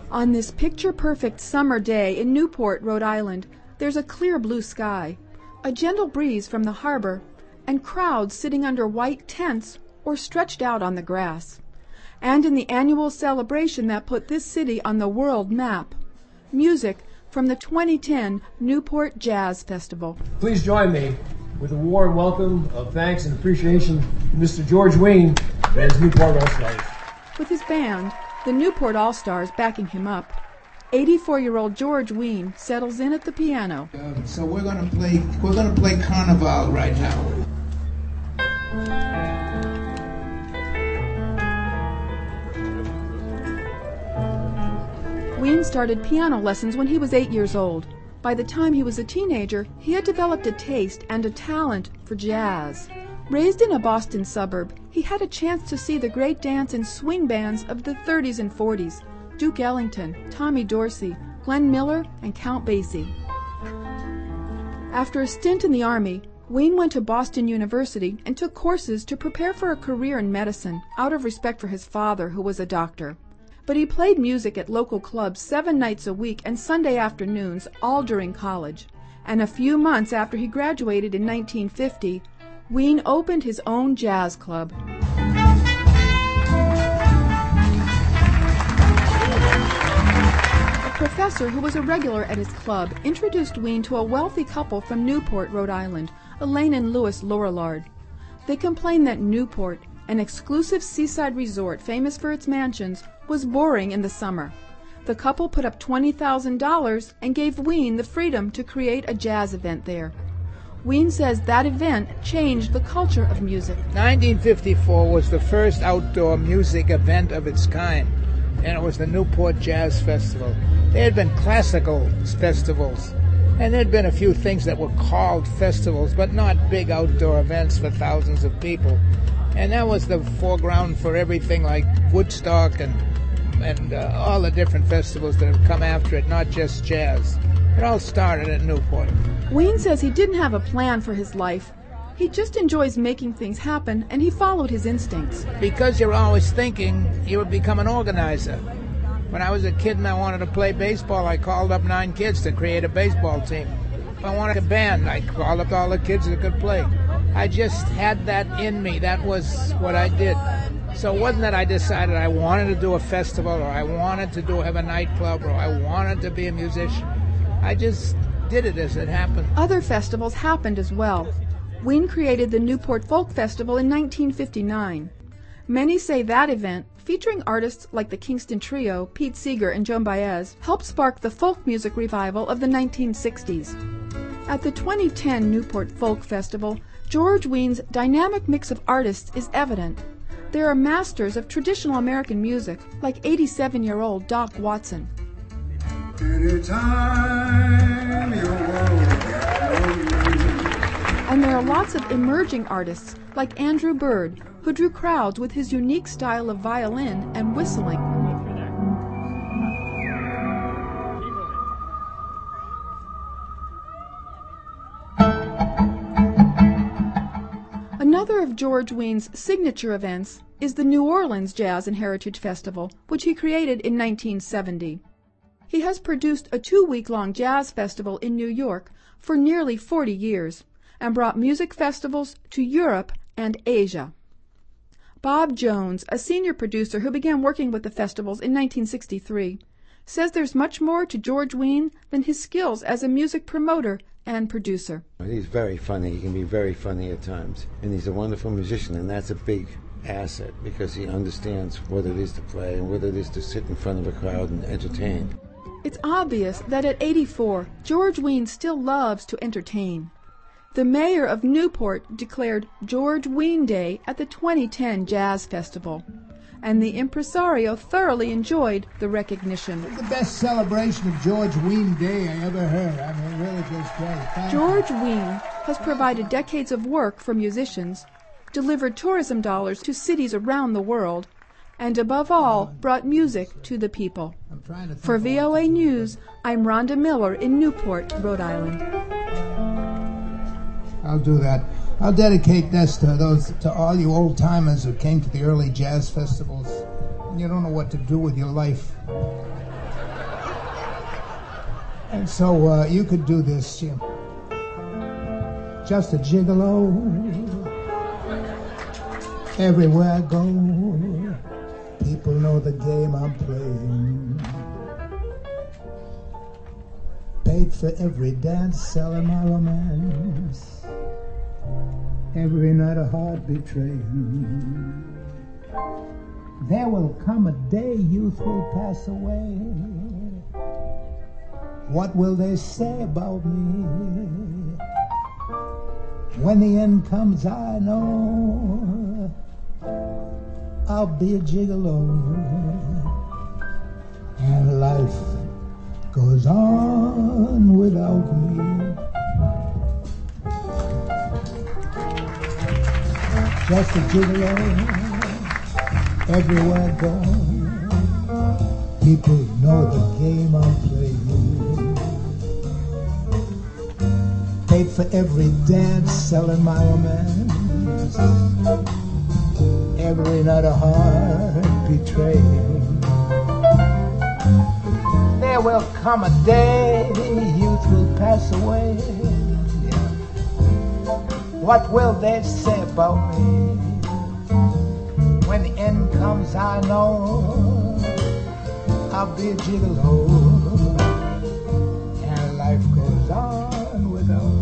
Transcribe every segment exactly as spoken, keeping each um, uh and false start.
On this picture-perfect summer day in Newport, Rhode Island, there's a clear blue sky, a gentle breeze from the harbor, and crowds sitting under white tents or stretched out on the grass. And in the annual celebration that put this city on the world map, music from the twenty ten Newport Jazz Festival. Please join me with a warm welcome of thanks and appreciation to Mister George Wein and his Newport All-Stars. With his band, the Newport All-Stars, backing him up, eighty-four-year-old George Wein settles in at the piano. Uh, so we're gonna play. We're gonna play Carnival right now. Wein started piano lessons when he was eight years old. By the time he was a teenager, he had developed a taste and a talent for jazz. Raised in a Boston suburb, he had a chance to see the great dance and swing bands of the thirties and forties, Duke Ellington, Tommy Dorsey, Glenn Miller, and Count Basie. After a stint in the Army, Wein went to Boston University and took courses to prepare for a career in medicine, out of respect for his father, who was a doctor. But he played music at local clubs seven nights a week and Sunday afternoons, all during college. And a few months after he graduated in nineteen fifty, Wein opened his own jazz club. A professor who was a regular at his club introduced Wein to a wealthy couple from Newport, Rhode Island, Elaine and Louis Lorillard. They complained that Newport, an exclusive seaside resort famous for its mansions, was boring in the summer. The couple put up twenty thousand dollars and gave Wein the freedom to create a jazz event there. Wein says that event changed the culture of music. nineteen fifty-four was the first outdoor music event of its kind, and it was the Newport Jazz Festival. There had been classical festivals, and there had been a few things that were called festivals, but not big outdoor events for thousands of people. And that was the foreground for everything like Woodstock and and uh, all the different festivals that have come after it, not just jazz. It all started at Newport. Wein says he didn't have a plan for his life. He just enjoys making things happen, and he followed his instincts. Because you're always thinking, you would become an organizer. When I was a kid and I wanted to play baseball, I called up nine kids to create a baseball team. If I wanted a band, I called up all the kids that could play. I just had that in me. That was what I did. So it wasn't that I decided I wanted to do a festival or I wanted to do have a nightclub or I wanted to be a musician. I just did it as it happened. Other festivals happened as well. Wein created the Newport Folk Festival in nineteen fifty-nine. Many say that event, featuring artists like the Kingston Trio, Pete Seeger and Joan Baez, helped spark the folk music revival of the nineteen sixties. At the twenty ten Newport Folk Festival, George Wein's dynamic mix of artists is evident. There are masters of traditional American music, like eighty-seven-year-old Doc Watson. Anytime you want. And there are lots of emerging artists, like Andrew Bird, who drew crowds with his unique style of violin and whistling. Another of George Wein's signature events is the New Orleans Jazz and Heritage Festival, which he created in nineteen seventy. He has produced a two-week-long jazz festival in New York for nearly forty years and brought music festivals to Europe and Asia. Bob Jones, a senior producer who began working with the festivals in nineteen sixty-three, says there's much more to George Wein than his skills as a music promoter and producer. He's very funny. He can be very funny at times. And he's a wonderful musician, and that's a big asset because he understands what it is to play and what it is to sit in front of a crowd and entertain. It's obvious that at eighty-four, George Wein still loves to entertain. The mayor of Newport declared George Wein Day at the twenty ten Jazz Festival, and the impresario thoroughly enjoyed the recognition. It's the best celebration of George Wein Day I ever heard. I mean, it really feels great. Thank George you. Wein has provided decades of work for musicians, delivered tourism dollars to cities around the world, and above all, brought music to the people. I'm trying to think For V O A News, I'm Rhonda Miller in Newport, Rhode Island. I'll do that. I'll dedicate this to those, to all you old timers who came to the early jazz festivals and you don't know what to do with your life. And so uh, you could do this, Jim. Just a gigolo. Everywhere I go, people know the game I'm playing. Paid for every dance, selling my romance. Every night a heart betraying. There will come a day youth will pass away. What will they say about me? When the end comes, I know I'll be a gigolo, and life goes on without me. Just a gigolo, everywhere I go, people know the game I'm playing. Paid for every dance, selling my romance. Every night a heart betraying. There will come a day youth will pass away. What will they say about me? When the end comes, I know I'll be a gigolo, and life goes on without me.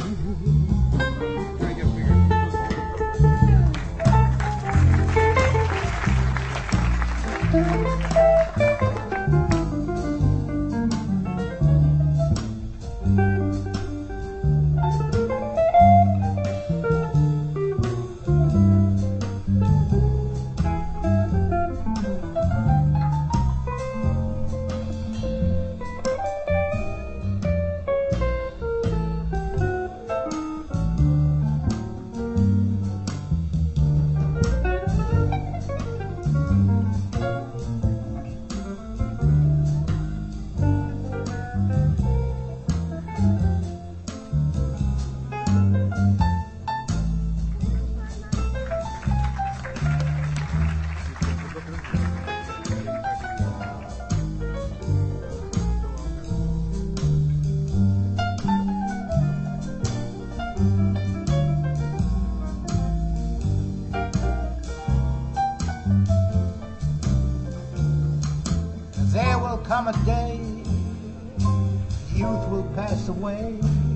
Come a day, youth will pass away.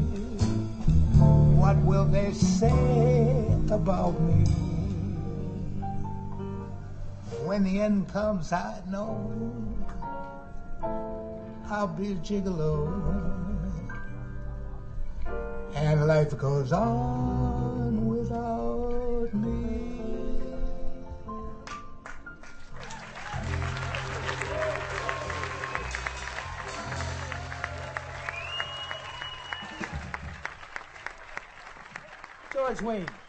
What will they say about me? When the end comes, I know I'll be a gigolo, and life goes on without me. George Wein.